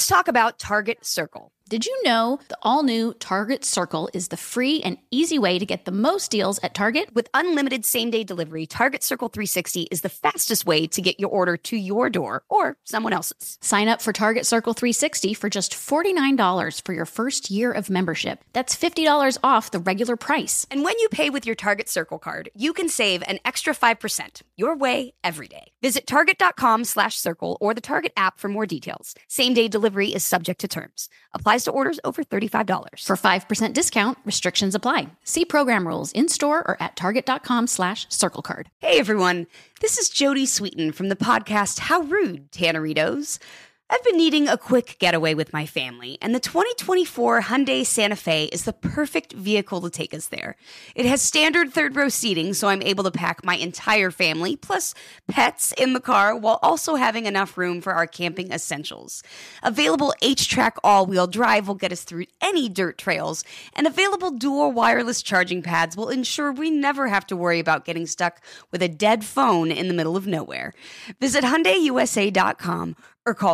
talk about Target Circle. Did you know the all-new Target Circle is the free and easy way to get the most deals at Target? With unlimited same-day delivery, Target Circle 360 is the fastest way to get your order to your door or someone else's. Sign up for Target Circle 360 for just $49 for your first year of membership. That's $50 off the regular price. And when you pay with your Target Circle card, you can save an extra 5%. Your way, every day. Visit target.com/circle or the Target app for more details. Same-day delivery is subject to terms. Applies to orders over $35. For 5% discount, restrictions apply. See program rules in-store or at target.com/circlecard. Hey everyone, this is Jodie Sweetin from the podcast How Rude, Tanneritos. I've been needing a quick getaway with my family, and the 2024 Hyundai Santa Fe is the perfect vehicle to take us there. It has standard third-row seating, so I'm able to pack my entire family, plus pets, in the car, while also having enough room for our camping essentials. Available H-Track all-wheel drive will get us through any dirt trails, and available dual wireless charging pads will ensure we never have to worry about getting stuck with a dead phone in the middle of nowhere. Visit HyundaiUSA.com or call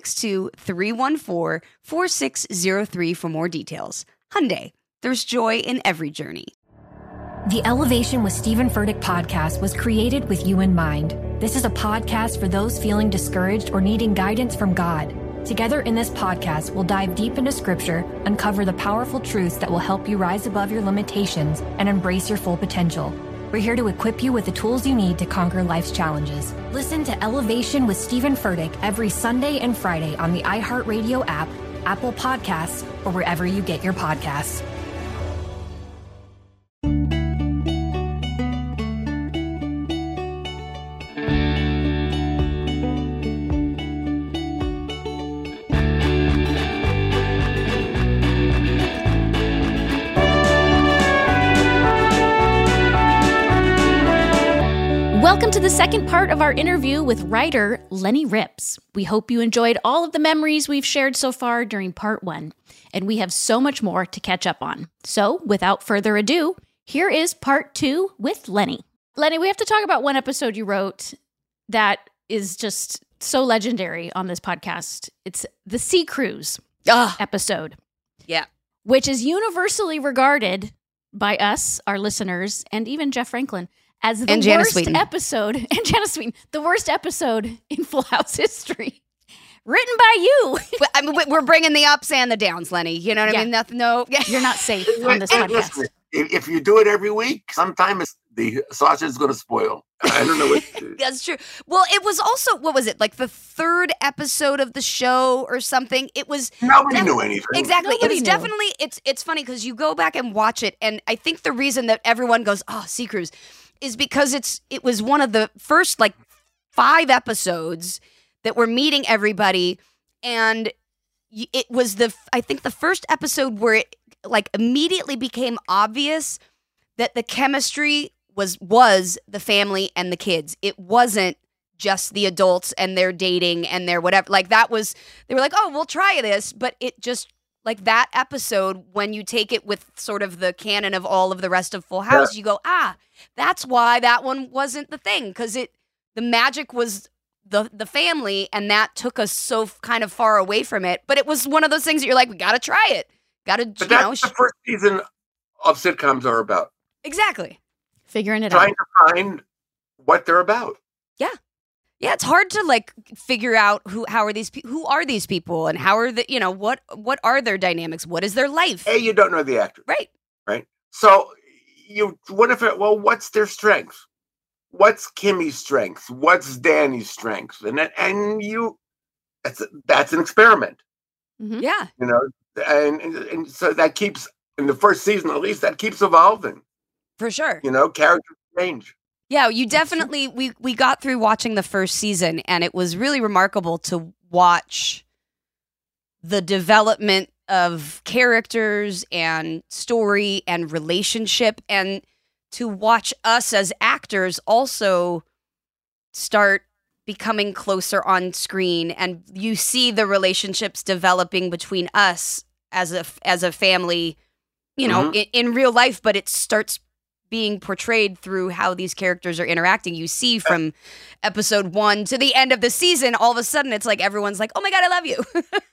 562-314-4603 for more details. Hyundai, there's joy in every journey. The Elevation with Stephen Furtick podcast was created with you in mind. This is a podcast for those feeling discouraged or needing guidance from God. Together in this podcast, we'll dive deep into Scripture, uncover the powerful truths that will help you rise above your limitations and embrace your full potential. We're here to equip you with the tools you need to conquer life's challenges. Listen to Elevation with Stephen Furtick every Sunday and Friday on the iHeartRadio app, Apple Podcasts, or wherever you get your podcasts. Welcome to the second part of our interview with writer Lenny Rips. We hope you enjoyed all of the memories we've shared so far during part one, and we have so much more to catch up on. So, without further ado, here is part two with Lenny. Lenny, we have to talk about one episode you wrote that is just so legendary on this podcast. It's the Sea Cruise episode. Yeah. Which is universally regarded by us, our listeners, and even Jeff Franklin, as the worst episode, and Janice Sweeten, the worst episode in Full House history, written by you. I mean, we're bringing the ups and the downs, Lenny. You know what I mean? Nothing. No, you're not safe on this podcast. Listen, if you do it every week, sometimes the sausage is going to spoil. I don't know what. That's true. Well, it was also, what was it, like the third episode of the show or something? It was nobody knew anything. Exactly. Nobody it was knew. Definitely. It's funny because you go back and watch it, and I think the reason that everyone goes, "Oh, Sea Cruise," is because it was one of the first like 5 episodes that were meeting everybody, and it was I think the first episode where it like immediately became obvious that the chemistry was the family and the kids. It wasn't just the adults and their dating and their whatever. Like that was, they were like, "Oh, we'll try this," but it just, like that episode, when you take it with sort of the canon of all of the rest of Full House, you go, that's why that one wasn't the thing, because the magic was the family, and that took us so kind of far away from it. But it was one of those things that you're like, we got to try it. Got to, But that's the first season of sitcoms are about. Exactly. Figuring it Trying out. to find what they're about. Yeah, it's hard to like figure out who are these people, and how are what are their dynamics? What is their life? A, you don't know the actor. Right. So what's their strength? What's Kimmy's strength? What's Danny's strength? And that's an experiment. Mm-hmm. Yeah. You know, and so that keeps, in the first season at least, that keeps evolving. For sure. You know, characters change. Yeah, you definitely, we got through watching the first season, and it was really remarkable to watch the development of characters and story and relationship, and to watch us as actors also start becoming closer on screen, and you see the relationships developing between us as a family, you know, in real life, but it starts being portrayed through how these characters are interacting. You see from episode 1 to the end of the season, all of a sudden it's like everyone's like, "Oh my God, I love you."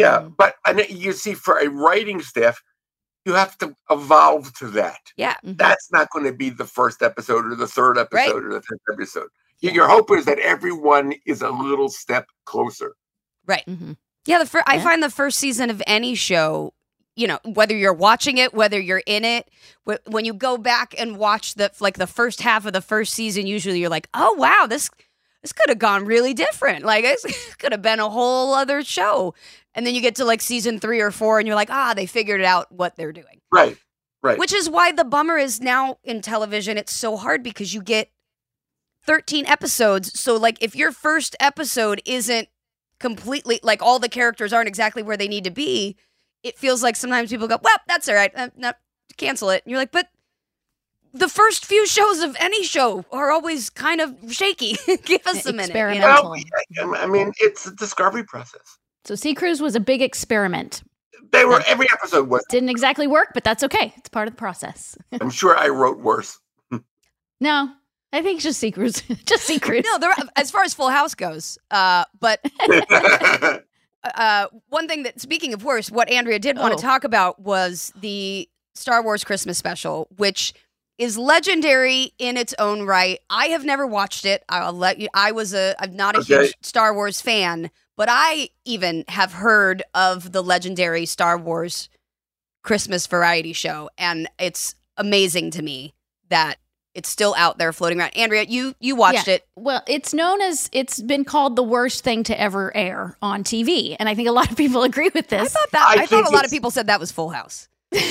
Yeah, but you see, for a writing staff, you have to evolve to that. Yeah. That's not going to be the first episode or the third episode Right. or the 10th episode. Your hope is that everyone is a little step closer. Right. Mm-hmm. Yeah, I find the first season of any show, whether you're watching it, whether you're in it, when you go back and watch the first half of the first season, usually you're like, oh wow, this could have gone really different. Like this could have been a whole other show. And then you get to like season 3 or 4 and you're like, they figured out what they're doing. Right. Right. Which is why the bummer is now in television, it's so hard because you get 13 episodes. So like if your first episode isn't completely, like all the characters aren't exactly where they need to be, it feels like sometimes people go, well, that's all right. No, cancel it. And you're like, but the first few shows of any show are always kind of shaky. Give us a minute. Experimental. Well, I mean, it's a discovery process. So Sea Cruise was a big experiment. Every episode was. Didn't exactly work, but that's okay. It's part of the process. I'm sure I wrote worse. No, I think just Sea Cruise. Just Sea Cruise. No, as far as Full House goes, but one thing that, speaking of worse, what Andrea did want to talk about was the Star Wars Christmas special, which is legendary in its own right. I have never watched it. I'll let you. I'm not a huge Star Wars fan, but I even have heard of the legendary Star Wars Christmas variety show, and it's amazing to me that it's still out there floating around. Andrea, you watched it. Well, it's been called the worst thing to ever air on TV, and I think a lot of people agree with this. I thought a lot of people said that was Full House.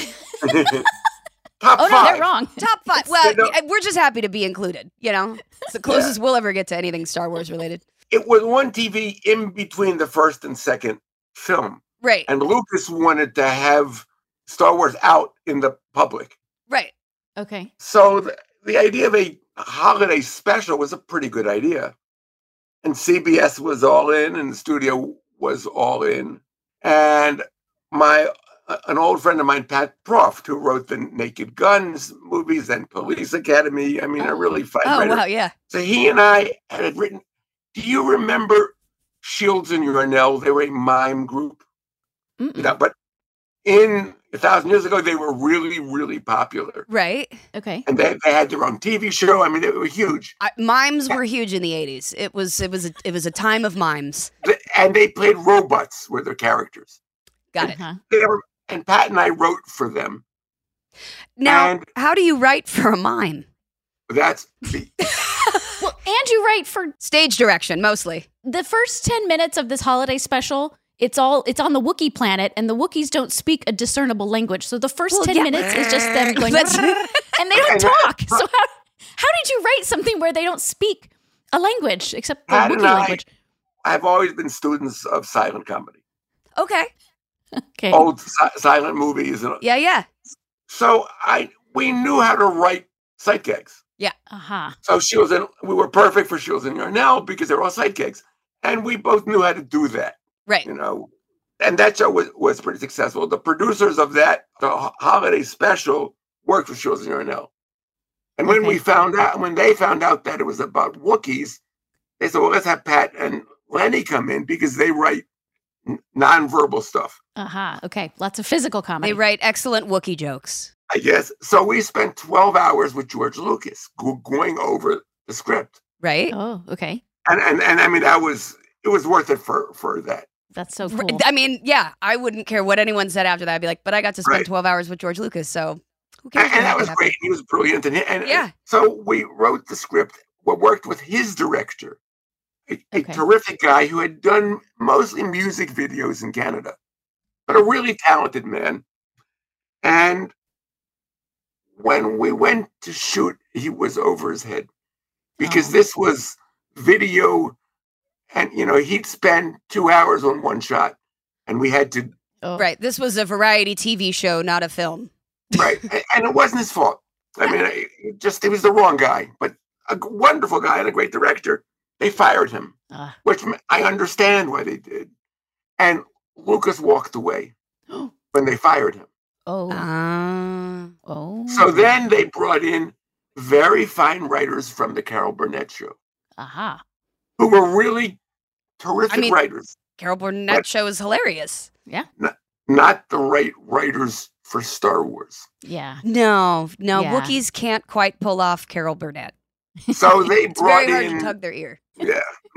Top 5. No, they're wrong. Top 5. Well, we're just happy to be included. It's the closest we'll ever get to anything Star Wars related. It was one TV in between the first and second film. Right. And Lucas wanted to have Star Wars out in the public. Right. Okay. So the idea of a holiday special was a pretty good idea. And CBS was all in, and the studio was all in. And an old friend of mine, Pat Proft, who wrote the Naked Guns movies and Police Academy. I mean, a really fine writer. Oh, wow, yeah. So he and I had written, do you remember Shields and Yarnell? They were a mime group. But in 1,000 years ago, they were really, really popular. Right. Okay. And they had their own TV show. I mean, they were huge. Mimes were huge in the 80s. It was a time of mimes. And they played robots were their characters. Got it. And Pat and I wrote for them. Now, how do you write for a mime? That's Well, and you write for stage direction mostly. The first 10 minutes of this holiday special, it's on the Wookiee planet, and the Wookiees don't speak a discernible language. So the first 10 minutes is just them going, and they don't talk. So how did you write something where they don't speak a language except the Wookiee language? I've always been students of silent comedy. Okay. Old silent movies. Yeah. So we knew how to write sight gags. Yeah. So we were perfect for Shields and Yarnell because they're all sight gags. And we both knew how to do that. Right. And that show was pretty successful. The producers of the holiday special worked for Shields and Yarnell. And when they found out that it was about Wookiees, they said, well, let's have Pat and Lenny come in because they write nonverbal stuff. Okay. Lots of physical comedy. They write excellent Wookiee jokes. I guess. So we spent 12 hours with George Lucas going over the script. Right. Oh, okay. And I mean, it was worth it for that. That's so cool. I mean, yeah, I wouldn't care what anyone said after that. I'd be like, but I got to spend 12 hours with George Lucas, so who cares? And that was great. He was brilliant. And so we wrote the script. We worked with his director, a terrific guy who had done mostly music videos in Canada, but a really talented man. And when we went to shoot, he was over his head because this was video. And, he'd spend 2 hours on one shot, and we had to. Right. This was a variety TV show, not a film. Right. And it wasn't his fault. I mean, he was the wrong guy, but a wonderful guy and a great director. They fired him, which I understand why they did. And Lucas walked away when they fired him. So then they brought in very fine writers from the Carol Burnett show. Who were really terrific writers. Carol Burnett show is hilarious. Yeah. Not the right writers for Star Wars. Yeah. No. Wookiees can't quite pull off Carol Burnett. So they It's brought very hard in to tug their ear. Yeah.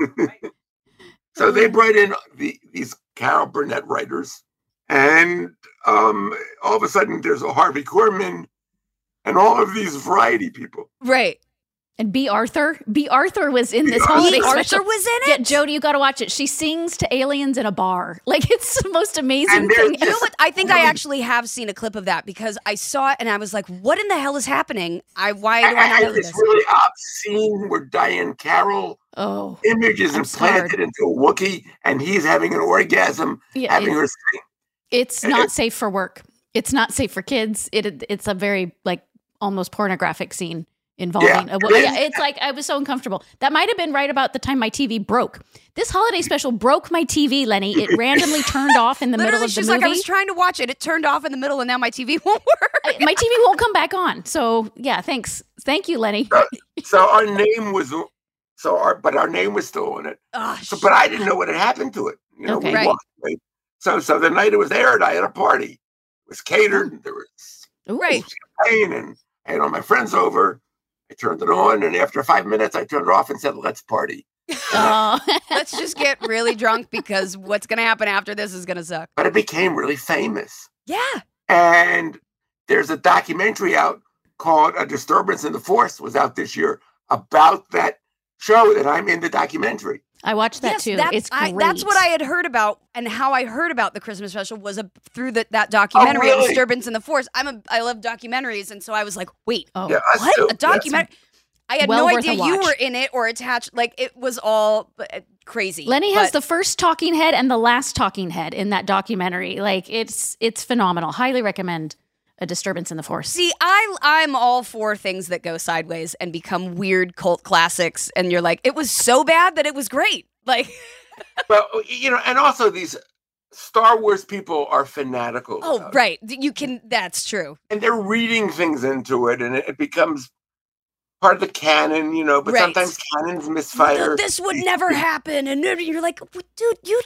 So they brought in these Carol Burnett writers, and all of a sudden there's a Harvey Korman and all of these variety people. Right. And B. Arthur was in this holiday special. Arthur was in it? Yeah, Jody, you got to watch it. She sings to aliens in a bar. Like, it's the most amazing thing. You know what? I think I actually have seen a clip of that because I saw it and I was like, what in the hell is happening? Why do I not know this? It's really obscene where Diane Carroll image is implanted into a Wookiee and he's having an orgasm, having her sing. It's not safe for work. It's not safe for kids. It's a very, like, almost pornographic scene. Involving it's like I was so uncomfortable. That might have been right about the time my TV broke. This holiday special broke my TV, Lenny. It randomly turned off in the middle of the she's movie. Like, I was trying to watch it. It turned off in the middle, and now my TV won't work. My TV won't come back on. So yeah, thanks. Thank you, Lenny. So our name was our name was still on it. But I didn't know what had happened to it. You know, we walked away. So the night it was aired, I had a party. It was catered. And there was champagne, and I had all my friends over. I turned it on, and after 5 minutes, I turned it off and said, let's party. Let's just get really drunk because what's going to happen after this is going to suck. But it became really famous. Yeah. And there's a documentary out called A Disturbance in the Force, was out this year, about that show that I'm in the documentary. I watched that too. It's great. That's what I had heard about, and how I heard about the Christmas special was through that documentary, A Disturbance in the Force. I love documentaries, and so I was like, wait, what? A documentary? I had no idea you were in it or attached. Like, it was all crazy. Lenny has the first talking head and the last talking head in that documentary. Like, it's phenomenal. Highly recommend A Disturbance in the Force. See, I'm all for things that go sideways and become weird cult classics, and you're like, it was so bad that it was great. Like, well, you know, and also these Star Wars people are fanatical. Oh, right. That's true. And they're reading things into it, and it becomes part of the canon, you know, but sometimes canons misfire. No, this would never happen. And you're like, dude, you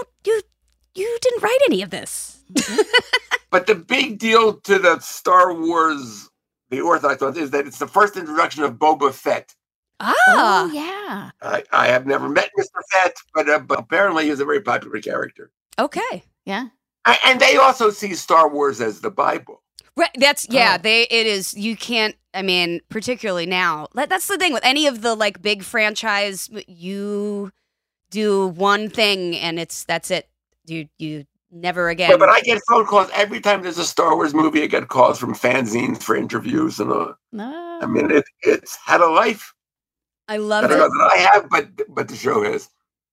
didn't write any of this. But the big deal to the Star Wars, the Orthodox one, is that it's the first introduction of Boba Fett. Oh, yeah. I have never met Mr. Fett, but apparently he's a very popular character. Okay. Yeah. And they also see Star Wars as the Bible. Right. It is. You can't, I mean, particularly now. That's the thing with any of the like big franchise, you do one thing and that's it. You never again. But I get phone calls every time there's a Star Wars movie. I get calls from fanzines for interviews and No. I mean, it's had a life. I love it. I don't know that I have, but the show has.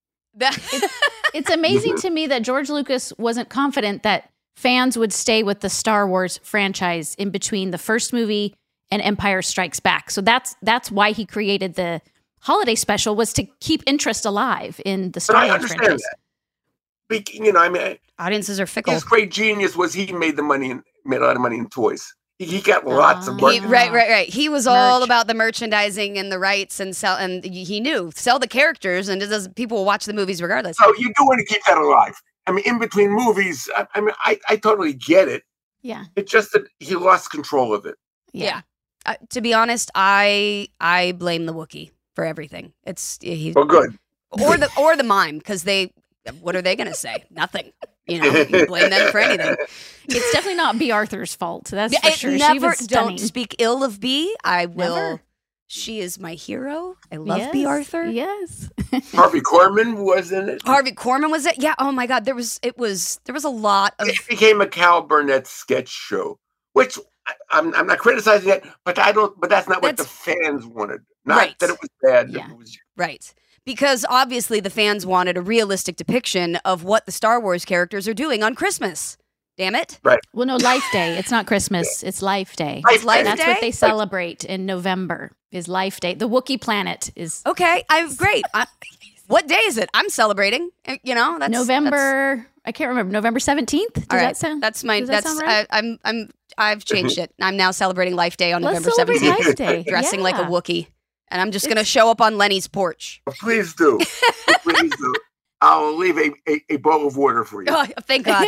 It's amazing to me that George Lucas wasn't confident that fans would stay with the Star Wars franchise in between the first movie and Empire Strikes Back. So that's why he created the holiday special, was to keep interest alive in the Star Wars franchise. That. You know, I mean, audiences are fickle. His great genius was he made a lot of money in toys. He got lots of money. Right. He was all about the merchandising and the rights and sell, and he knew sell the characters, and people will watch the movies regardless. So you do want to keep that alive. I mean, in between movies, I totally get it. Yeah. It's just that he lost control of it. Yeah. To be honest, I blame the Wookiee for everything. Well, good. Or the mime, because what are they going to say? Nothing. You blame them for anything. It's definitely not B. Arthur's fault. That's for sure. Never, don't speak ill of B. I will. Never. She is my hero. I love B. Arthur. Yes. Harvey Korman was in it. Harvey Korman was it? Yeah. Oh my God. There was a lot of. It became a Carol Burnett sketch show, which I'm not criticizing it, but that's not what the fans wanted. Not that it was bad. Yeah. Right. Because obviously the fans wanted a realistic depiction of what the Star Wars characters are doing on Christmas. Damn it. Right. Well, no, Life Day. It's not Christmas. It's Life Day. Life Day? That's what they celebrate in November, is Life Day. The Wookiee planet is... Okay, great. What day is it? I'm celebrating. That's... November... I can't remember. November 17th? Does that sound... That's my... Does that sound right? I've changed it. I'm now celebrating Life Day on Let's November 17th. Life Day. Dressing like a Wookiee. And I'm just going to show up on Lenny's porch. Please do. Please do. I'll leave a bowl of water for you. Oh, thank God.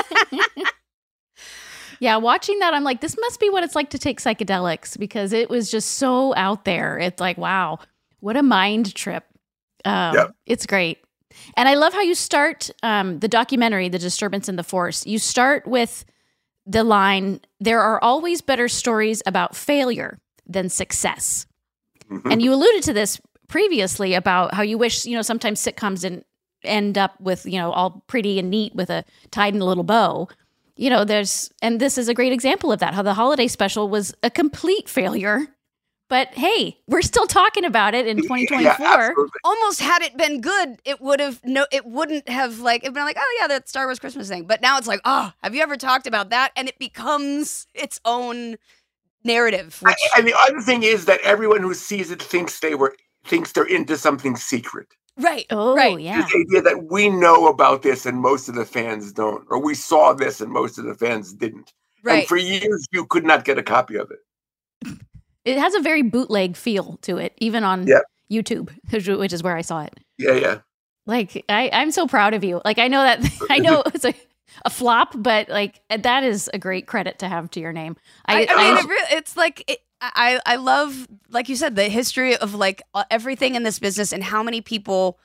Yeah, watching that, I'm like, this must be what it's like to take psychedelics, because it was just so out there. It's like, wow, what a mind trip. It's great. And I love how you start the documentary, The Disturbance in the Force. You start with the line, there are always better stories about failure than success. Mm-hmm. And you alluded to this previously about how you wish, sometimes sitcoms didn't end up with, all pretty and neat with a tied in a little bow. And this is a great example of that, how the holiday special was a complete failure. But hey, we're still talking about it in 2024. Yeah, almost had it been good, it wouldn't have it'd been like, oh yeah, that Star Wars Christmas thing. But now it's like, oh, have you ever talked about that? And it becomes its own narrative. And the other thing is that everyone who sees it thinks they're into something secret. Right. Oh, right. Yeah. The idea that we know about this and most of the fans don't, or we saw this and most of the fans didn't. Right. And for years, you could not get a copy of it. It has a very bootleg feel to it, even on YouTube, which is where I saw it. Yeah. Like, I'm so proud of you. Like, I know it's a flop, but like, that is a great credit to have to your name. It's like, I love, like you said, the history of like everything in this business and how many people,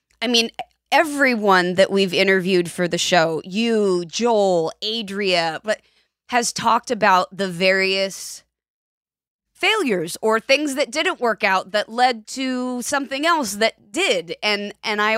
everyone that we've interviewed for the show, you, Joel, Adria, but has talked about the various failures or things that didn't work out that led to something else that did. And I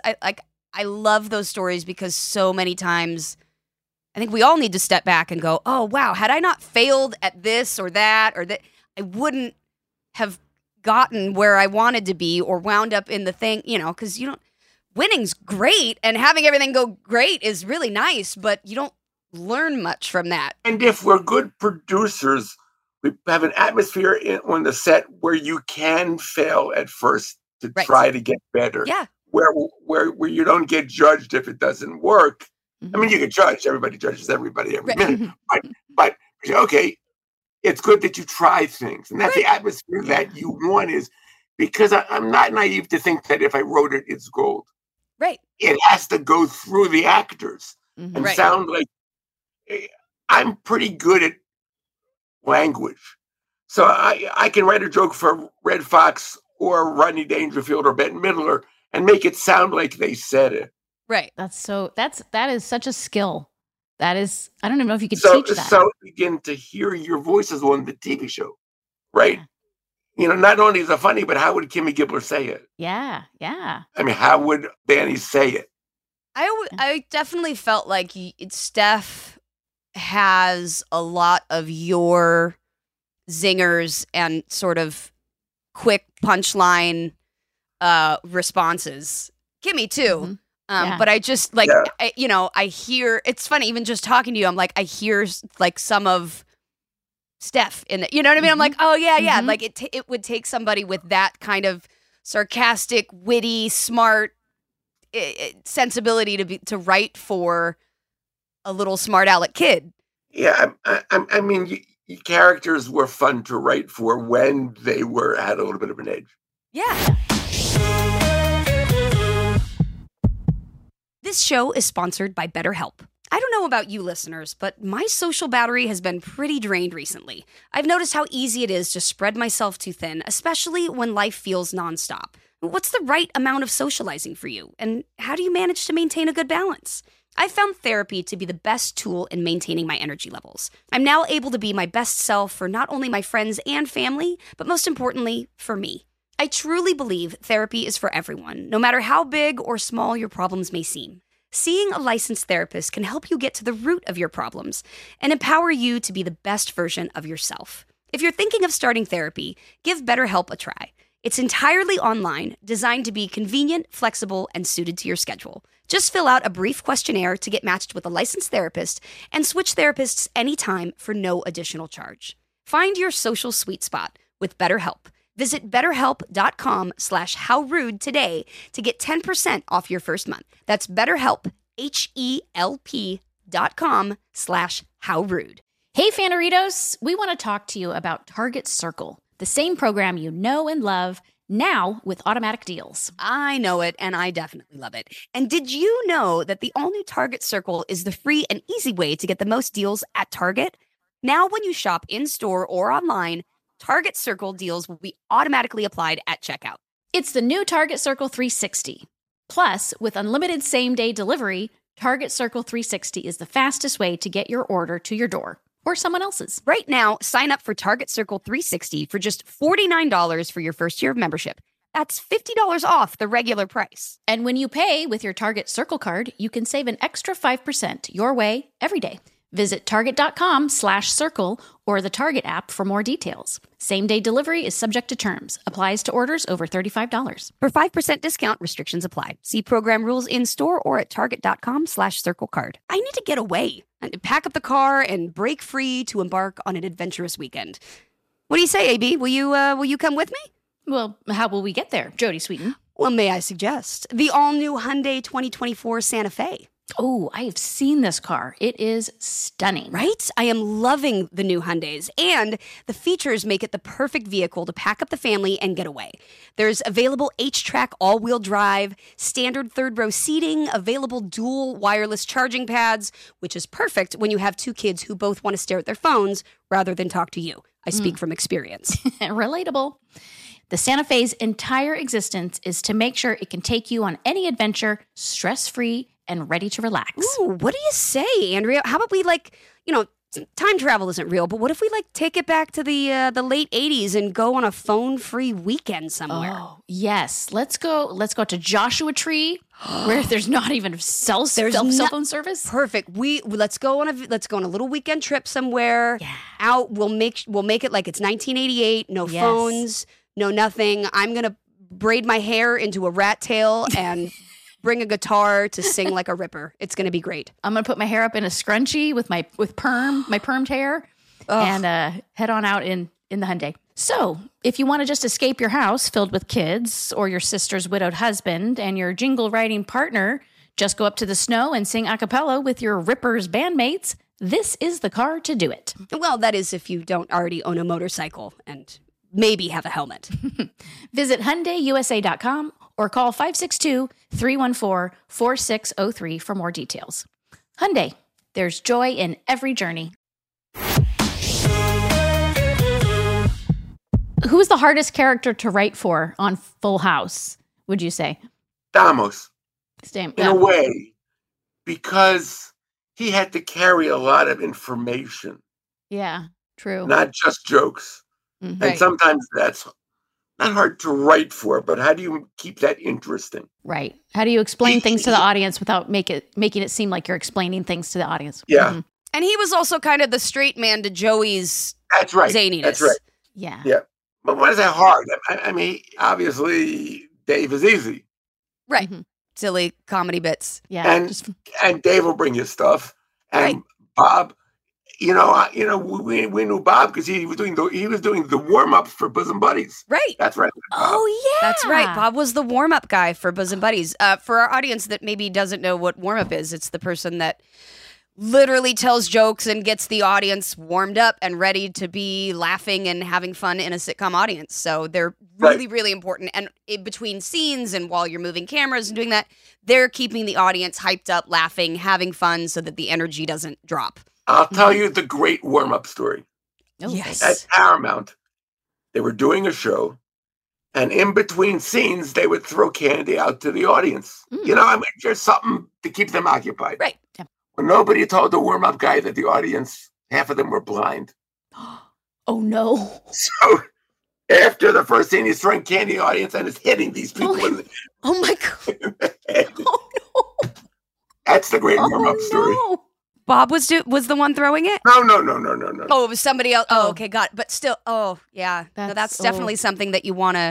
love those stories, because so many times I think we all need to step back and go, oh, wow, had I not failed at this or that, I wouldn't have gotten where I wanted to be or wound up in the thing, because winning's great and having everything go great is really nice, but you don't learn much from that. And if we're good producers, we have an atmosphere on the set where you can fail at first to try to get better. Yeah. Where you don't get judged if it doesn't work. Mm-hmm. You get judged. Everybody judges everybody every minute. But okay, it's good that you try things. And that's the atmosphere that you want, is because I'm not naive to think that if I wrote it, it's gold. Right. It has to go through the actors and sound like, I'm pretty good at language. So I can write a joke for Red Fox or Rodney Dangerfield or Bette Midler and make it sound like they said it. Right. That is such a skill. That is, I don't even know if you could teach that. So begin to hear your voices on the TV show, right? Yeah. Not only is it funny, but how would Kimmy Gibbler say it? Yeah. How would Danny say it? I definitely felt like Steph has a lot of your zingers and sort of quick punchline responses. Kimmy too. Mm-hmm. But I just I hear, it's funny, even just talking to you, I'm like, I hear like some of Steph in it. You know what I mean? I'm like, oh yeah. Mm-hmm. Like it would take somebody with that kind of sarcastic, witty, smart sensibility to write for a little smart aleck kid. Yeah, your characters were fun to write for when they had a little bit of an edge. Yeah. This show is sponsored by BetterHelp. I don't know about you listeners, but my social battery has been pretty drained recently. I've noticed how easy it is to spread myself too thin, especially when life feels nonstop. What's the right amount of socializing for you? And how do you manage to maintain a good balance? I found therapy to be the best tool in maintaining my energy levels. I'm now able to be my best self for not only my friends and family, but most importantly, for me. I truly believe therapy is for everyone, no matter how big or small your problems may seem. Seeing a licensed therapist can help you get to the root of your problems and empower you to be the best version of yourself. If you're thinking of starting therapy, give BetterHelp a try. It's entirely online, designed to be convenient, flexible, and suited to your schedule. Just fill out a brief questionnaire to get matched with a licensed therapist and switch therapists anytime for no additional charge. Find your social sweet spot with BetterHelp. Visit BetterHelp.com/howrude today to get 10% off your first month. That's BetterHelp, HELP.com/howrude. Hey, Fannaritos, we want to talk to you about Target Circle, the same program you know and love, now with automatic deals. I know it, and I definitely love it. And did you know that the all-new Target Circle is the free and easy way to get the most deals at Target? Now, when you shop in-store or online, Target Circle deals will be automatically applied at checkout. It's the new Target Circle 360. Plus, with unlimited same-day delivery, Target Circle 360 is the fastest way to get your order to your door or someone else's. Right now, sign up for Target Circle 360 for just $49 for your first year of membership. That's $50 off the regular price. And when you pay with your Target Circle card, you can save an extra 5% your way every day. Visit target.com/circle or the Target app for more details. Same-day delivery is subject to terms. Applies to orders over $35. For 5% discount, restrictions apply. See program rules in-store or at target.com/circle card. I need to get away and pack up the car and break free to embark on an adventurous weekend. What do you say, AB? Will you come with me? Well, how will we get there, Jody Sweeten? Well, may I suggest the all-new Hyundai 2024 Santa Fe. Oh, I have seen this car. It is stunning. Right? I am loving the new Hyundais, and the features make it the perfect vehicle to pack up the family and get away. There's available H-Track all-wheel drive, standard third-row seating, available dual wireless charging pads, which is perfect when you have two kids who both want to stare at their phones rather than talk to you. I speak from experience. Relatable. The Santa Fe's entire existence is to make sure it can take you on any adventure stress-free and ready to relax. Ooh, what do you say, Andrea? How about we time travel isn't real, but what if we take it back to the late 80s and go on a phone-free weekend somewhere? Oh, yes. Let's go to Joshua Tree where there's not even cell phone service. Perfect. Let's go on a little weekend trip somewhere. Yeah. Out. We'll make it like it's 1988. No phones, no nothing. I'm going to braid my hair into a rat tail and bring a guitar to sing like a ripper. It's going to be great. I'm going to put my hair up in a scrunchie with my permed hair and head on out in the Hyundai. So if you want to just escape your house filled with kids or your sister's widowed husband and your jingle writing partner, just go up to the snow and sing a cappella with your Rippers bandmates. This is the car to do it. Well, that is if you don't already own a motorcycle and maybe have a helmet. Visit HyundaiUSA.com or call 562-314-4603 for more details. Hyundai, there's joy in every journey. Who was the hardest character to write for on Full House, would you say? Stamos. In a way, because he had to carry a lot of information. Yeah, true. Not just jokes. Mm-hmm. And sometimes that's not hard to write for, but how do you keep that interesting? Right. How do you explain things to the audience without making it seem like you're explaining things to the audience? Yeah. Mm-hmm. And he was also kind of the straight man to Joey's zaniness. That's right. Yeah. Yeah. But why is that hard? I mean, obviously, Dave is easy. Right. Mm-hmm. Silly comedy bits. Yeah. And Dave will bring you stuff. And Bob, we knew Bob because he was doing the warm-up for Bosom Buddies. Right. That's right. Oh, yeah. That's right. Bob was the warm-up guy for Bosom Buddies. For our audience that maybe doesn't know what warm-up is, it's the person that literally tells jokes and gets the audience warmed up and ready to be laughing and having fun in a sitcom audience. So they're really, really important. And in between scenes and while you're moving cameras and doing that, they're keeping the audience hyped up, laughing, having fun so that the energy doesn't drop. I'll tell you the great warm-up story. Oh, yes. At Paramount, they were doing a show, and in between scenes, they would throw candy out to the audience. Just something to keep them occupied. Right. Yeah. Well, nobody told the warm-up guy that the audience, half of them were blind. Oh, no. So after the first scene, he's throwing candy at the audience and is hitting these people. Oh, my God. Oh, no. That's the great warm-up story. No. Bob was the one throwing it? No. Oh, it was somebody else. Oh, okay, got it. But still, yeah. That's definitely something that you want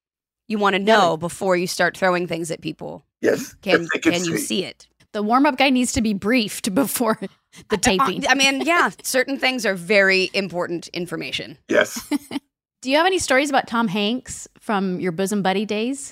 to know before you start throwing things at people. Yes. Can you see it? The warm-up guy needs to be briefed before the taping. I mean, yeah, certain things are very important information. Yes. Do you have any stories about Tom Hanks from your Bosom Buddy days?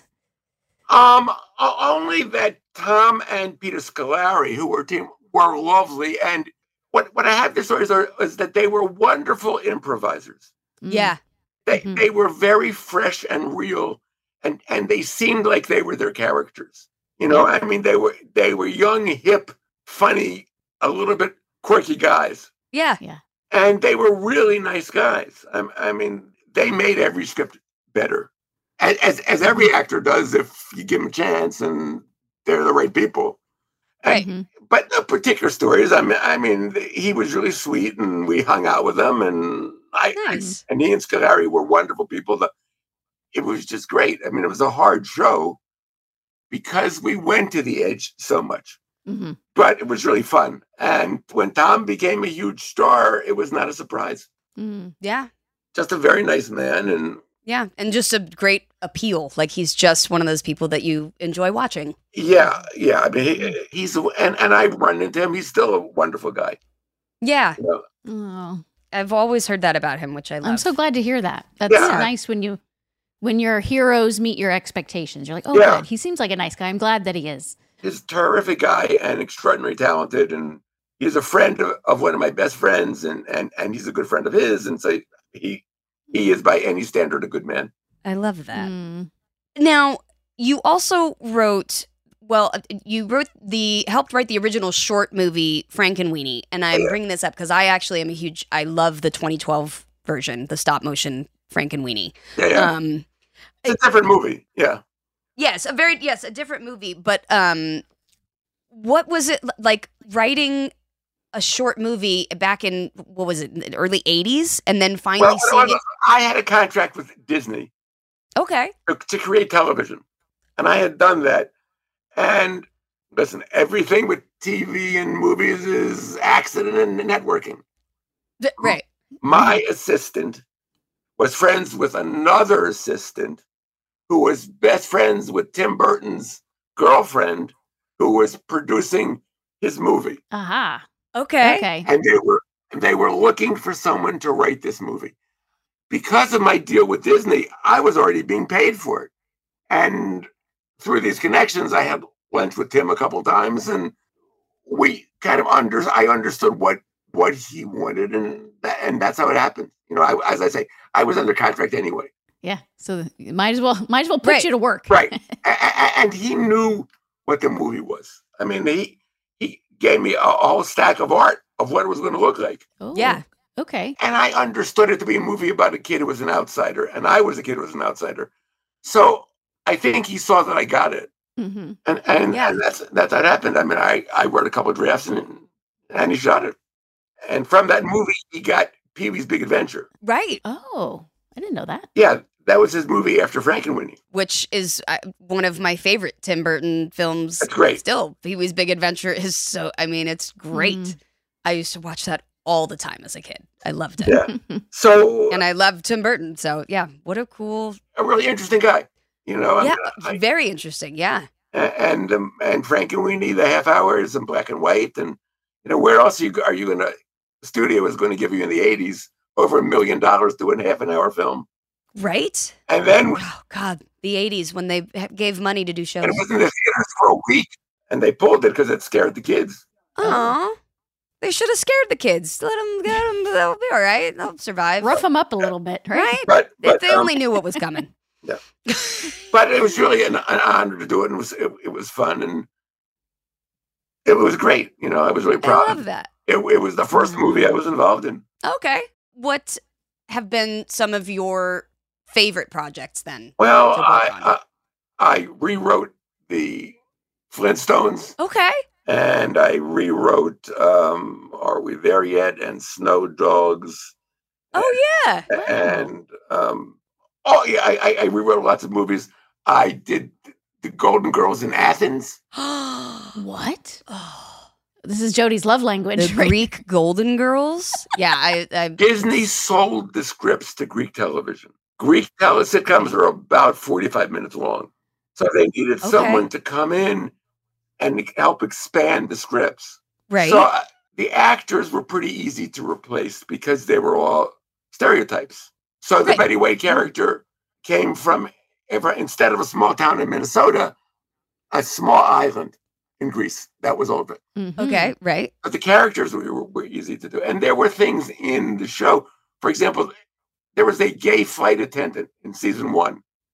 Only that Tom and Peter Scolari, who were lovely, and what I have the stories is that they were wonderful improvisers. Yeah. They were very fresh and real and they seemed like they were their characters. You know, I mean, they were young, hip, funny, a little bit quirky guys. Yeah. And they were really nice guys. I mean, they made every script better, as every actor does if you give them a chance and they're the right people. Right. But the particular stories, I mean, he was really sweet, and we hung out with him, and Nice. and he and Scolari were wonderful people. It was just great. I mean, it was a hard show because we went to the edge so much. But it was really fun. And when Tom became a huge star, it was not a surprise. Yeah. Just a very nice man. And just a great appeal. Like, he's just one of those people that you enjoy watching. Yeah. I mean, he's and I've run into him. He's still a wonderful guy. Yeah. You know? Oh, I've always heard that about him, which I love. I'm so glad to hear that. That's nice when your heroes meet your expectations. You're like, oh, good. He seems like a nice guy. I'm glad that he is. He's a terrific guy and extraordinarily talented, and he's a friend of one of my best friends, and he's a good friend of his, and so he is by any standard a good man. I love that. Now, you also wrote, helped write the original short movie Frankenweenie, and I'm bringing this up because I love the 2012 version, the stop motion Frankenweenie. Yeah. It's a different movie. Yeah. Yes, a different movie. But what was it like writing a short movie back in, what was it, the early 80s? And then finally seeing it? I had a contract with Disney. Okay. To create television. And I had done that. And listen, everything with TV and movies is accident and networking. Right. My assistant was friends with another assistant who was best friends with Tim Burton's girlfriend, who was producing his movie. Aha. Okay. And they were looking for someone to write this movie. Because of my deal with Disney, I was already being paid for it. And through these connections, I had lunch with Tim a couple times, and we kind of I understood what he wanted, and that's how it happened. You know, as I say, I was under contract anyway. Yeah, so you might as well put you to work. Right. And he knew what the movie was. I mean, he gave me a whole stack of art of what it was going to look like. Oh, yeah. Okay. And I understood it to be a movie about a kid who was an outsider, and I was a kid who was an outsider. So I think he saw that I got it. And that's how it happened. I mean, I wrote a couple of drafts and he shot it. And from that movie, he got Pee-wee's Big Adventure. Right. Oh, I didn't know that. Yeah, that was his movie after Frankenweenie. Which is one of my favorite Tim Burton films. That's great. Still, Pee-wee's Big Adventure is it's great. I used to watch that all the time as a kid. I loved it. Yeah. So, and I love Tim Burton. So yeah, what a really interesting guy. You know. Yeah, very interesting. Yeah. And Frankenweenie, the half hours in black and white, and you know, where else are you going to? The studio is going to give you in the 80s over $1 million doing half an hour film. Right. And then, oh God, the 80s when they gave money to do shows. And it was in the theaters for a week, and they pulled it because it scared the kids. Aw. They should have scared the kids. Let them get them. They'll be all right. They'll survive. Rough them up a little bit, right? But they only knew what was coming. Yeah. But it was really an honor to do it, and it was fun, and it was great. You know, I was really proud. I love that. It was the first movie I was involved in. Okay. What have been some of your favorite projects then? Well, I rewrote the Flintstones. Okay. And I rewrote Are We There Yet? And Snow Dogs. Oh, yeah. And I rewrote lots of movies. I did The Golden Girls in Athens. What? Oh. This is Jody's love language. The Greek Golden Girls? Yeah, I Disney sold the scripts to Greek television. Greek sitcoms are about 45 minutes long. So they needed someone to come in and help expand the scripts. Right. So the actors were pretty easy to replace because they were all stereotypes. So the Betty White character came from, instead of a small town in Minnesota, a small island in Greece. That was all of it. Mm-hmm. Okay, right. But the characters were easy to do. And there were things in the show. For example, there was a gay flight attendant in season 1.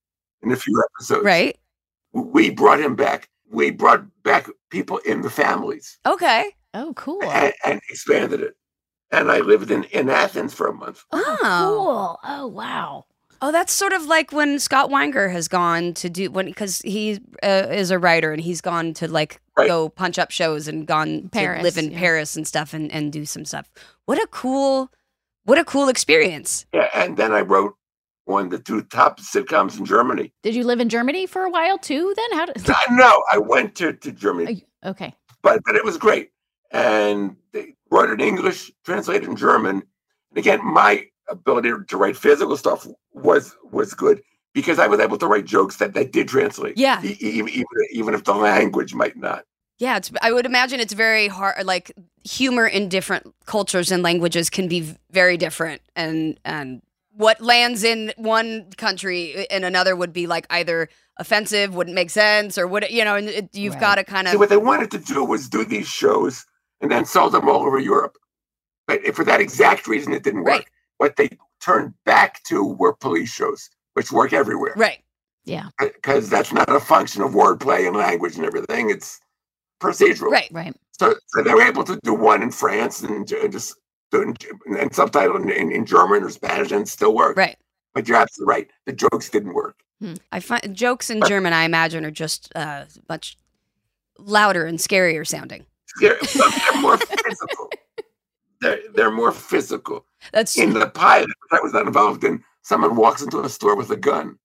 in a few episodes. Right. We brought him back. We brought back people in the families. Okay. Oh, cool. And expanded it. And I lived in Athens for a month. Oh, cool. Oh, wow. Oh, that's sort of like when Scott Weinger has gone to do because he is a writer and he's gone to go punch up shows and gone Paris, to live in Paris and stuff and do some stuff. What a cool experience. Yeah, and then I wrote one of the 2 top sitcoms in Germany. Did you live in Germany for a while too? Then No, I went to Germany. Okay, but it was great, and they wrote it in English, translated in German. And again, my ability to write physical stuff was good because I was able to write jokes that did translate. Yeah, even if the language might not. Yeah, I would imagine it's very hard. Like humor in different cultures and languages can be very different, and what lands in one country in another would be like either offensive, wouldn't make sense, or would and you've got to kind of. See, what they wanted to do was do these shows and then sell them all over Europe. But for that exact reason, it didn't work. Right. What they turned back to were police shows, which work everywhere. Right. Yeah. Because that's not a function of wordplay and language and everything. It's procedural. Right. So they were able to do one in France and just do and subtitle in German or Spanish and still work. Right. But you're absolutely right. The jokes didn't work. I find jokes in German, I imagine, are just much louder and scarier sounding. They're more physical. They're more physical. That's in the pilot that I was not involved in. Someone walks into a store with a gun,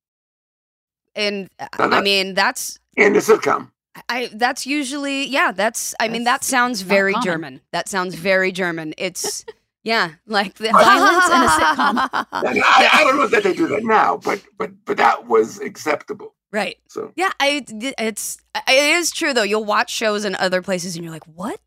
and I mean that's in the sitcom. That's usually that sounds very German. That sounds very German. It's like the violence in a sitcom. I don't know that they do that now, but that was acceptable. Right. So yeah, it is true though. You'll watch shows in other places and you're like, what?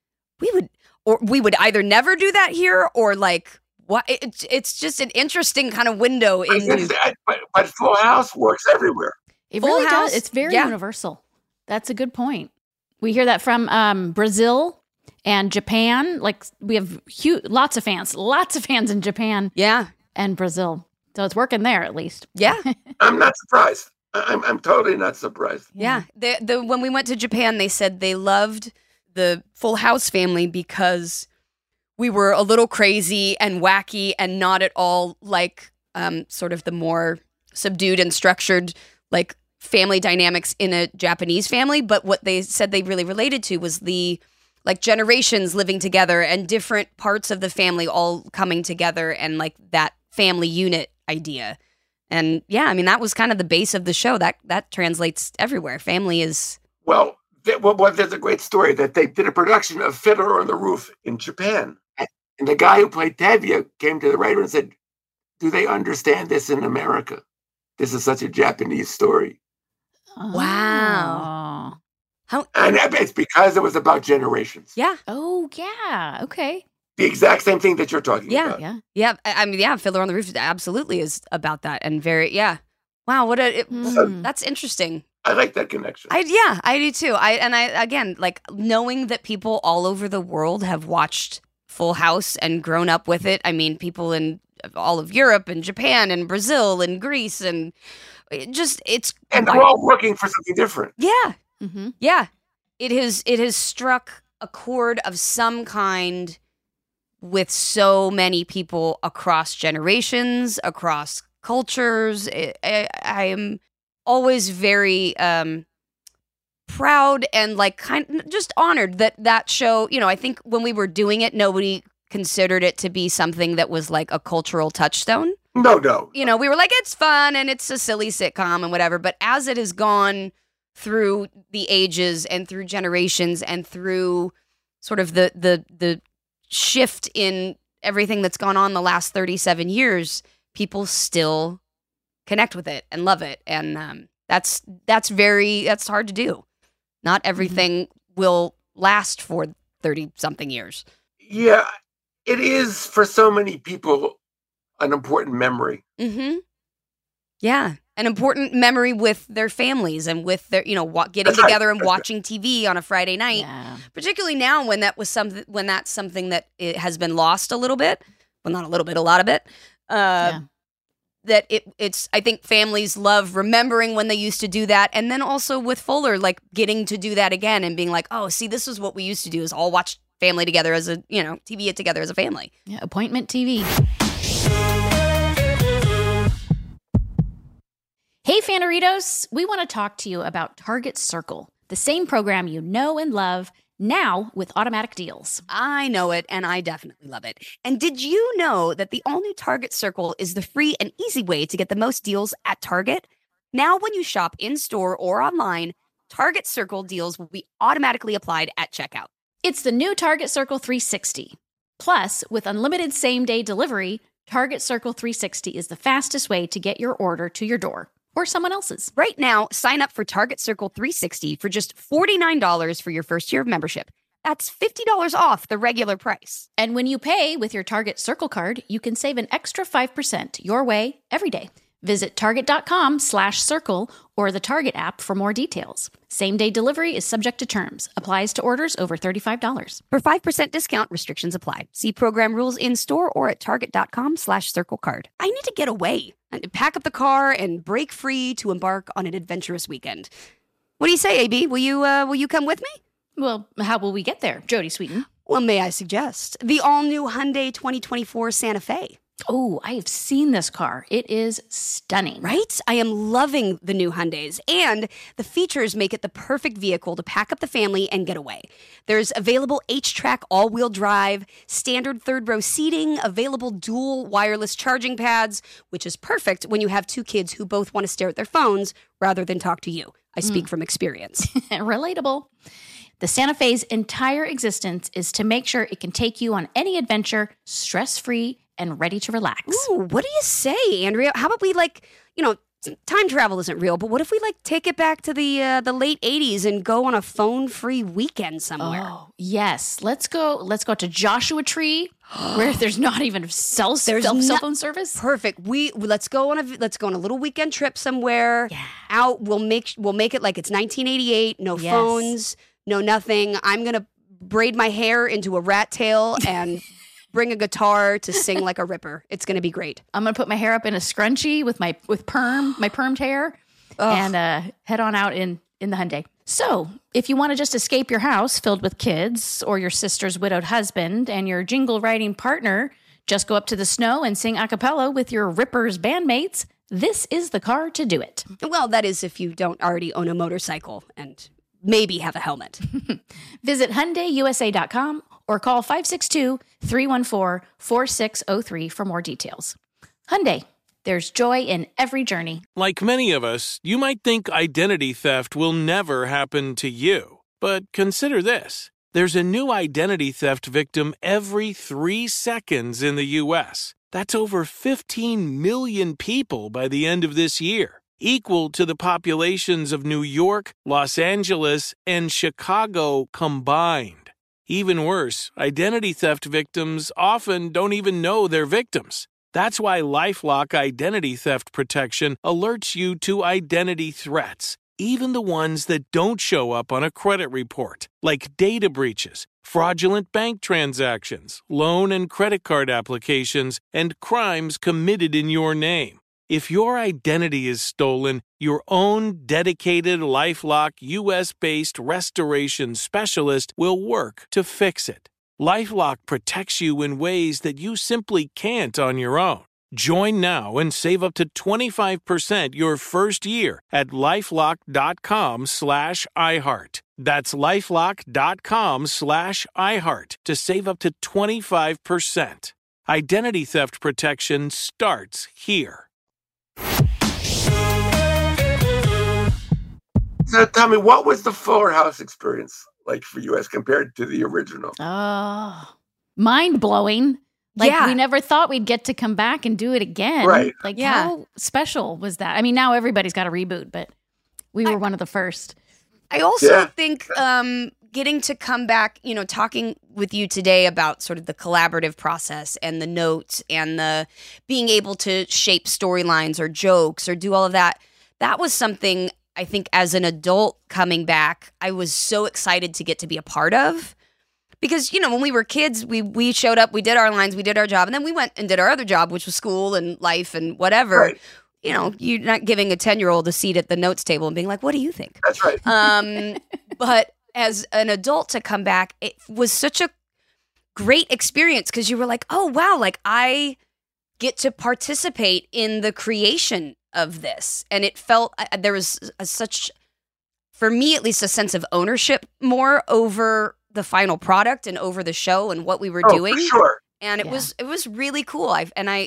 We would either never do that here or like what? It's just an interesting kind of window into. But Full House works everywhere. It really does. It's very universal. That's a good point. We hear that from Brazil and Japan. Like we have lots of fans in Japan. Yeah, and Brazil. So it's working there at least. Yeah, I'm not surprised. I'm totally not surprised. Yeah, when we went to Japan, they said they loved the Full House family because we were a little crazy and wacky and not at all like sort of the more subdued and structured like family dynamics in a Japanese family. But what they said they really related to was the like generations living together and different parts of the family all coming together and like that family unit idea. And yeah, I mean, that was kind of the base of the show. That translates everywhere. Family is... Well, there's a great story that they did a production of Fiddler on the Roof in Japan. And the guy who played Tevye came to the writer and said, do they understand this in America? This is such a Japanese story. Wow. And it's because it was about generations. Yeah. Oh, yeah. Okay. The exact same thing that you're talking about. Yeah. I mean, Fiddler on the Roof absolutely is about that. And wow, that's interesting. I like that connection. I do too. Again, like knowing that people all over the world have watched Full House and grown up with it. I mean, people in all of Europe and Japan and Brazil and Greece and and they're all working for something different. Yeah. Mm-hmm. Yeah. It has struck a chord of some kind with so many people across generations, across cultures. I am always very proud and like just honored that show, I think when we were doing it, nobody considered it to be something that was like a cultural touchstone. No. We were like, it's fun and it's a silly sitcom and whatever. But as it has gone through the ages and through generations and through sort of the shift in everything that's gone on the last 37 years, people still connect with it and love it. And that's hard to do. Not everything will last for 30-something years. Yeah, it is for so many people an important memory. Mm-hmm. Yeah, an important memory with their families and with their, getting together and watching TV on a Friday night. Yeah. Particularly now when that's something that it has been lost a little bit. Well, not a little bit, a lot of it. that it's I think families love remembering when they used to do that, and then also with Fuller, like getting to do that again and being like, oh, see, this is what we used to do, is all watch family together as a, TV it together as a family. Yeah, appointment TV. Hey, Fanaritos, we want to talk to you about Target Circle, the same program you know and love, now with automatic deals. I know it, and I definitely love it. And did you know that the all-new Target Circle is the free and easy way to get the most deals at Target? Now when you shop in-store or online, Target Circle deals will be automatically applied at checkout. It's the new Target Circle 360. Plus, with unlimited same-day delivery, Target Circle 360 is the fastest way to get your order to your door or someone else's. Right now, sign up for Target Circle 360 for just $49 for your first year of membership. That's $50 off the regular price. And when you pay with your Target Circle card, you can save an extra 5% your way every day. Visit target.com/circle or the Target app for more details. Same-day delivery is subject to terms. Applies to orders over $35. For 5% discount, restrictions apply. See program rules in-store or at target.com/circle card. I need to get away and pack up the car and break free to embark on an adventurous weekend. What do you say, AB? Will you come with me? Well, how will we get there, Jody Sweeten? Well, may I suggest the all-new Hyundai 2024 Santa Fe. Oh, I have seen this car. It is stunning. Right? I am loving the new Hyundais, and the features make it the perfect vehicle to pack up the family and get away. There's available H-Track all-wheel drive, standard third-row seating, available dual wireless charging pads, which is perfect when you have two kids who both want to stare at their phones rather than talk to you. I speak from experience. Relatable. The Santa Fe's entire existence is to make sure it can take you on any adventure stress-free and ready to relax. Ooh, what do you say, Andrea? How about we time travel isn't real, but what if we take it back to the late 80s and go on a phone-free weekend somewhere? Oh, yes. Let's go to Joshua Tree where there's not even cell phone service. Perfect. Let's go on a little weekend trip somewhere. Yeah. Out. We'll make it like it's 1988. No phones, no nothing. I'm going to braid my hair into a rat tail and bring a guitar to sing like a ripper. It's going to be great. I'm going to put my hair up in a scrunchie with my permed hair and head on out in the Hyundai. So if you want to just escape your house filled with kids or your sister's widowed husband and your jingle writing partner, just go up to the snow and sing a cappella with your Rippers bandmates. This is the car to do it. Well, that is if you don't already own a motorcycle and maybe have a helmet. Visit HyundaiUSA.com or call 562-314-4603 for more details. Hyundai, there's joy in every journey. Like many of us, you might think identity theft will never happen to you. But consider this. There's a new identity theft victim every 3 seconds in the U.S. That's over 15 million people by the end of this year, equal to the populations of New York, Los Angeles, and Chicago combined. Even worse, identity theft victims often don't even know they're victims. That's why LifeLock Identity Theft Protection alerts you to identity threats, even the ones that don't show up on a credit report, like data breaches, fraudulent bank transactions, loan and credit card applications, and crimes committed in your name. If your identity is stolen, your own dedicated LifeLock U.S.-based restoration specialist will work to fix it. LifeLock protects you in ways that you simply can't on your own. Join now and save up to 25% your first year at LifeLock.com/iHeart. That's LifeLock.com/iHeart to save up to 25%. Identity theft protection starts here. So tell me, what was the Fuller House experience like for you as compared to the original? Oh, mind-blowing. We never thought we'd get to come back and do it again. Right. How special was that? I mean, now everybody's got a reboot, but we were one of the first. I also think getting to come back, talking with you today about sort of the collaborative process and the notes and the being able to shape storylines or jokes or do all of that, that was something I think as an adult coming back, I was so excited to get to be a part of. because, when we were kids, we showed up, we did our lines, we did our job, and then we went and did our other job, which was school and life and whatever. Right. You're not giving a 10-year-old a seat at the notes table and being like, what do you think? That's right. But as an adult to come back, it was such a great experience because you were like, oh, wow, like I get to participate in the creation of this. And it felt, there was such, for me at least, a sense of ownership more over the final product and over the show and what we were doing. For sure. And it was really cool. I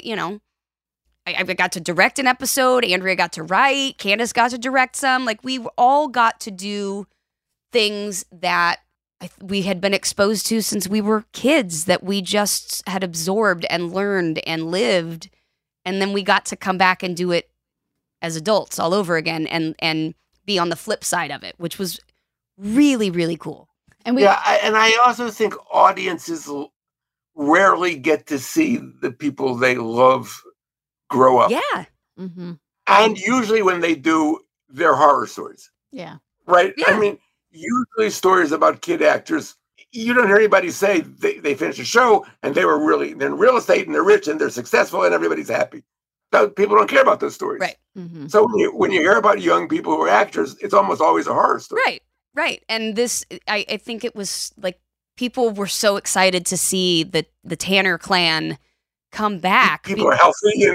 got to direct an episode. Andrea got to write. Candace got to direct some. Like, we all got to do things that we had been exposed to since we were kids, that we just had absorbed and learned and lived. And then we got to come back and do it as adults all over again and be on the flip side of it, which was really, really cool. And I also think audiences rarely get to see the people they love grow up. Yeah. Mm-hmm. And usually when they do, they're horror stories. Yeah. Right? Yeah. I mean, usually stories about kid actors, you don't hear anybody say they finished a show and they're in real estate and they're rich and they're successful and everybody's happy. People don't care about those stories. Right. Mm-hmm. So when you hear about young people who are actors, it's almost always a horror story. Right. And this, I think it was like people were so excited to see the Tanner clan come back. People are healthy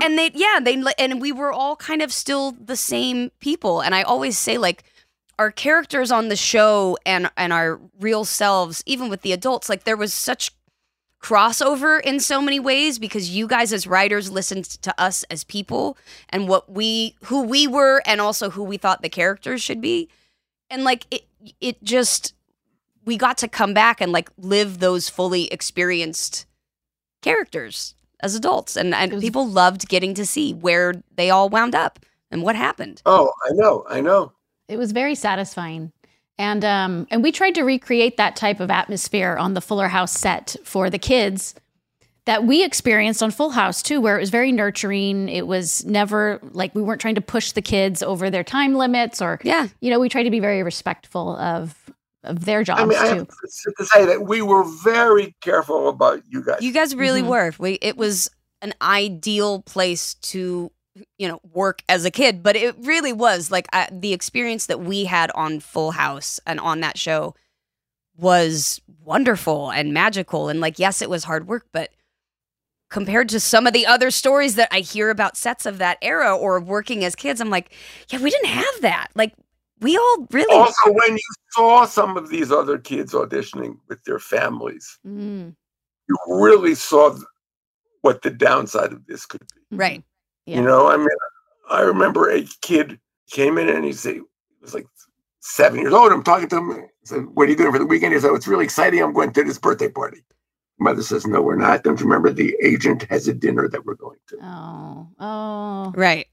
and we were all kind of still the same people. And I always say, like, our characters on the show and our real selves, even with the adults, like, there was such crossover in so many ways because you guys as writers listened to us as people and who we were and also who we thought the characters should be. And like it just, we got to come back and like live those fully experienced characters as adults. And people loved getting to see where they all wound up and what happened. Oh, I know. It was very satisfying. And we tried to recreate that type of atmosphere on the Fuller House set for the kids that we experienced on Full House too, where it was very nurturing. It was never like we weren't trying to push the kids over their time limits or, we tried to be very respectful of their jobs too. I have to say that we were very careful about you guys. You guys really were. It was an ideal place to work as a kid, but it really was like the experience that we had on Full House and on that show was wonderful and magical. And like, yes, it was hard work, but compared to some of the other stories that I hear about sets of that era or working as kids, I'm like, yeah, we didn't have that. Like, we all really. Also, when you saw some of these other kids auditioning with their families, you really saw what the downside of this could be. Right. Yeah. I mean, I remember a kid came in and he was like 7 years old. I'm talking to him. I said, what are you doing for the weekend? He said, it's really exciting. I'm going to this birthday party. Mother says, no, we're not. Don't you remember the agent has a dinner that we're going to? Oh. Right.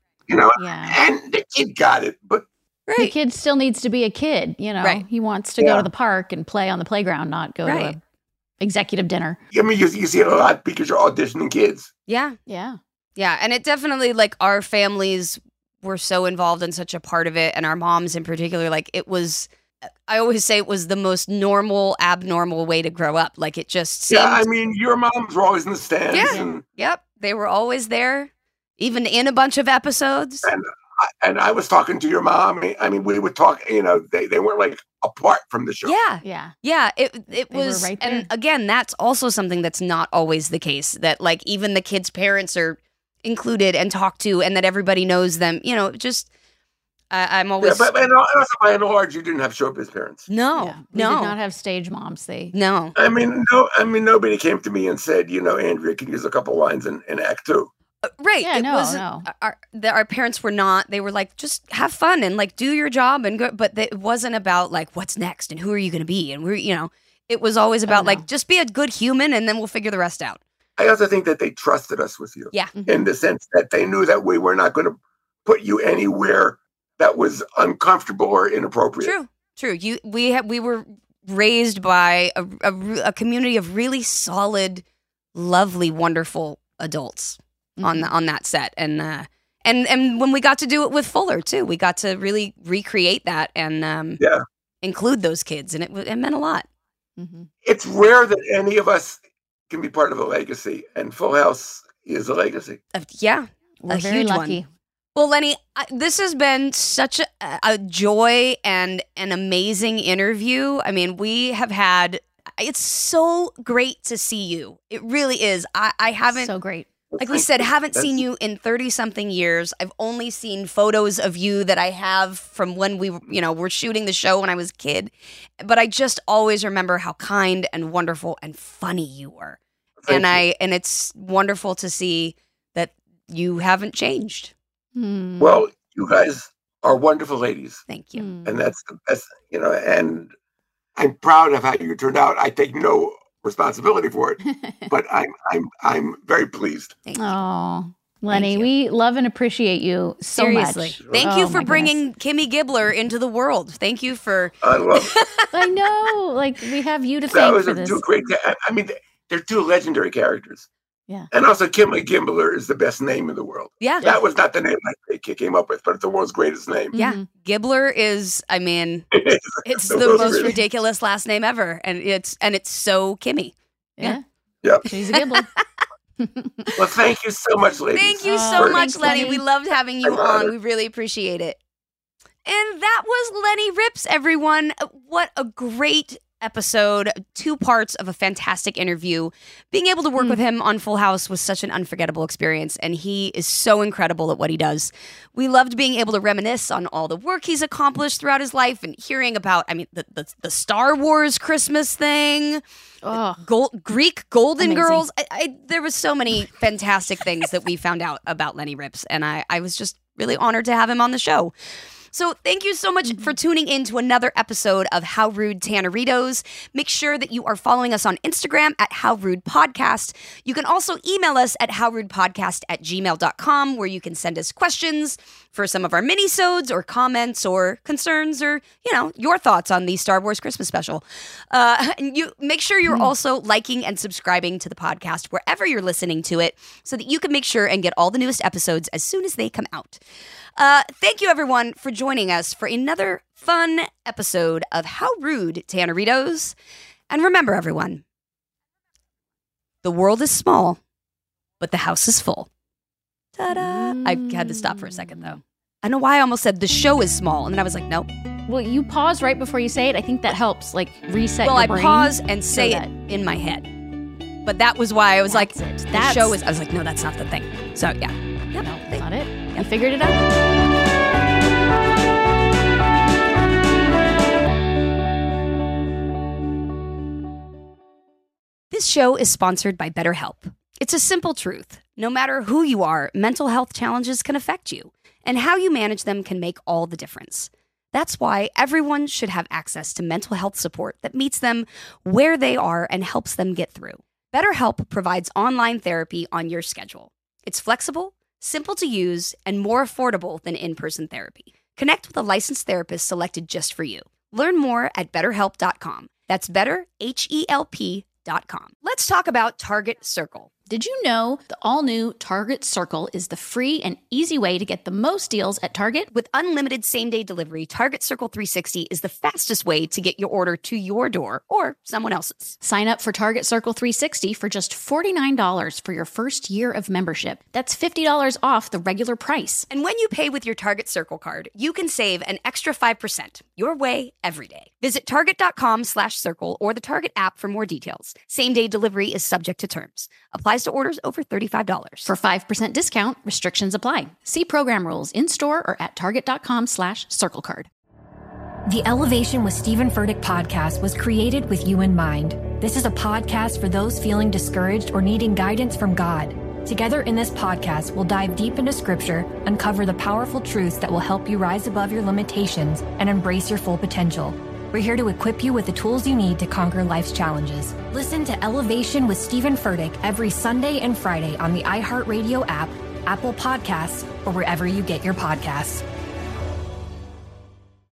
And the kid got it. But the kid still needs to be a kid, Right. He wants to go to the park and play on the playground, not go to an executive dinner. I mean, you see it a lot because you're auditioning kids. Yeah. Yeah. Yeah, and it definitely, like, our families were so involved in such a part of it, and our moms in particular, like, it was, I always say it was the most normal, abnormal way to grow up. Like, it just seemed... Yeah, I mean, your moms were always in the stands. Yeah, yep, they were always there, even in a bunch of episodes. And I was talking to your mom. I mean, we would talk, they weren't, like, apart from the show. Yeah. It was, right there. And again, that's also something that's not always the case, that, like, even the kids' parents are included and talked to, and that everybody knows them. Just I'm always. Yeah, but also by and large, you didn't have showbiz parents. No, we did not have stage moms. No. I mean, nobody came to me and said, Andrea can use a couple lines in Act 2. Right. Yeah, no. Our parents were not. They were like, just have fun and like do your job and go. But it wasn't about like what's next and who are you going to be and it was always about like just be a good human and then we'll figure the rest out. I also think that they trusted us with you. Yeah. In the sense that they knew that we were not going to put you anywhere that was uncomfortable or inappropriate. True. We were raised by a community of really solid, lovely, wonderful adults on that set. And when we got to do it with Fuller too, we got to really recreate that and include those kids. And it meant a lot. It's rare that any of us can be part of a legacy, and Full House is a legacy. We're a very huge lucky. one. Well, Lenny, this has been such a joy and an amazing interview. I mean, we have had, it's so great to see you. It really is. I haven't, So great. like we said, haven't seen you in 30-something years. I've only seen photos of you that I have from when we, were shooting the show when I was a kid. But I just always remember how kind and wonderful and funny you were. And it's wonderful to see that you haven't changed. Well, you guys are wonderful ladies. Thank you. And that's the best, and I'm proud of how you turned out. I take no responsibility for it, but I'm very pleased. Oh, Lenny, we love and appreciate you so Seriously. much. Thank you for bringing Kimmy Gibbler into the world. Thank you for. I love it. I know, like we have you to thank for this. Two great. I mean, they're two legendary characters. Yeah. And also, Kimmy Gibbler is the best name in the world. Yeah. That was not the name I came up with, but it's the world's greatest name. Yeah. Gibbler is, I mean, it's the most ridiculous last name ever. And it's so Kimmy. Yeah. Yep. She's a Gibbler. Well, thank you so much, ladies. Thank you so much, thanks, Lenny. Lenny. We loved having you on. We really appreciate it. And that was Lenny Rips, everyone. What a great episode, 2 parts of a fantastic interview. Being able to work with him on Full House was such an unforgettable experience, and he is so incredible at what he does. We loved being able to reminisce on all the work he's accomplished throughout his life and hearing about, I mean, the Star Wars Christmas thing, Greek Golden Girls. There was so many fantastic things that we found out about Lenny Rips, and I was just really honored to have him on the show. So thank you so much for tuning in to another episode of How Rude Tanneritos. Make sure that you are following us on Instagram at How Rude Podcast. You can also email us at howrudepodcast@gmail.com, where you can send us questions for some of our mini-sodes or comments or concerns or, your thoughts on the Star Wars Christmas special. And you make sure you're also liking and subscribing to the podcast wherever you're listening to it so that you can make sure and get all the newest episodes as soon as they come out. Thank you, everyone, for joining us for another fun episode of How Rude Tanneritos. And remember, everyone, the world is small, but the house is full. Ta-da! I had to stop for a second, though. I don't know why I almost said the show is small, and then I was like, nope. Well, you pause right before you say it. I think that helps, reset your brain. Well, I pause and say it in my head. But that was why I was the show is, I was like, no, that's not the thing. So, yeah. Yep, no, that's not it. You figured it out. This show is sponsored by BetterHelp. It's a simple truth. No matter who you are, mental health challenges can affect you, and how you manage them can make all the difference. That's why everyone should have access to mental health support that meets them where they are and helps them get through. BetterHelp provides online therapy on your schedule. It's flexible, simple to use, and more affordable than in-person therapy. Connect with a licensed therapist selected just for you. Learn more at BetterHelp.com. That's BetterHelp.com. Let's talk about Target Circle. Did you know the all-new Target Circle is the free and easy way to get the most deals at Target? With unlimited same-day delivery, Target Circle 360 is the fastest way to get your order to your door or someone else's. Sign up for Target Circle 360 for just $49 for your first year of membership. That's $50 off the regular price. And when you pay with your Target Circle card, you can save an extra 5% your way every day. Visit target.com/circle or the Target app for more details. Same-day delivery is subject to terms. Applies to orders over $35. For 5% discount, restrictions apply. See program rules in-store or at target.com/circlecard. The Elevation with Stephen Furtick podcast was created with you in mind. This is a podcast for those feeling discouraged or needing guidance from God. Together in this podcast, we'll dive deep into Scripture, uncover the powerful truths that will help you rise above your limitations and embrace your full potential. We're here to equip you with the tools you need to conquer life's challenges. Listen to Elevation with Stephen Furtick every Sunday and Friday on the iHeartRadio app, Apple Podcasts, or wherever you get your podcasts.